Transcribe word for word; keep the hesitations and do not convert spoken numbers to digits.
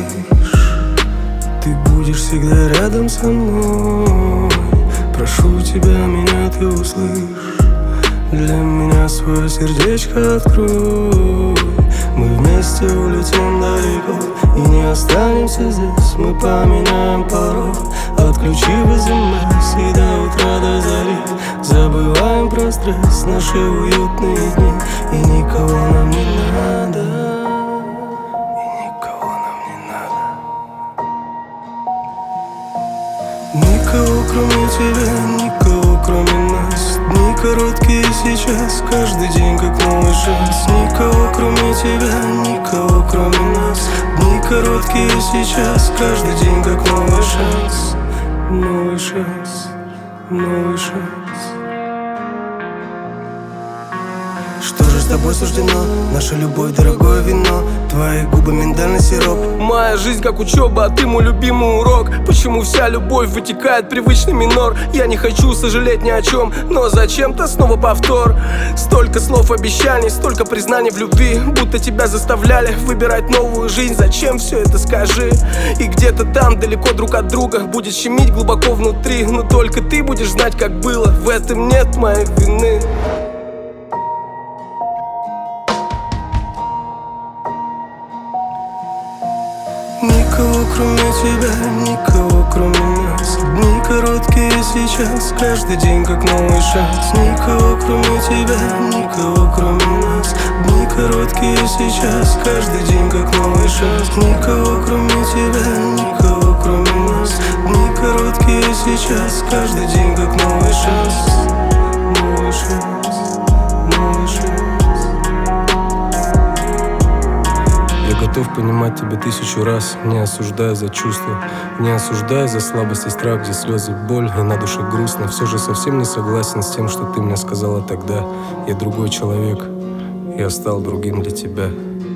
Ты будешь всегда рядом со мной. Прошу тебя, меня ты услышь. Для меня свое сердечко открой. Мы вместе улетим далеко и не останемся здесь. Мы поменяем пароль, отключив эс эм эс, и до утра, до зари забываем про стресс, наши уютные дни. И никого нам не надо, и никого нам не надо. Никого кроме тебя, никого кроме нас. Дни короткие сейчас, каждый день как новый шанс. Никого кроме тебя, никого кроме нас. Дни короткие сейчас, каждый день как новый шанс. Новый шанс, новый шанс. Что же с тобой суждено? Наша любовь, дорогое вино. Твои губы, миндальный сироп. Моя жизнь как учеба, а ты мой любимый урок. Почему вся любовь вытекает привычный минор? Я не хочу сожалеть ни о чем, но зачем-то снова повтор. Столько слов обещаний, столько признаний в любви, будто тебя заставляли выбирать новую жизнь. Зачем все это, скажи? И где-то там, далеко друг от друга, будет щемить глубоко внутри. Но только ты будешь знать, как было. В этом нет моей вины. Никого кроме тебя, никого кроме нас. Дни короткие сейчас, каждый день как новый шанс. Никого кроме тебя, никого кроме нас. Дни короткие сейчас, каждый день как новый шанс. Никого кроме тебя, никого кроме нас. Дни короткие сейчас, каждый день как новый шанс. Новый шанс, новый шанс. Я готов понимать тебя тысячу раз, не осуждая за чувства, не осуждая за слабость и страх, где слезы, боль и на душе грустно. Все же совсем не согласен с тем, что ты мне сказала тогда. Я другой человек, я стал другим для тебя.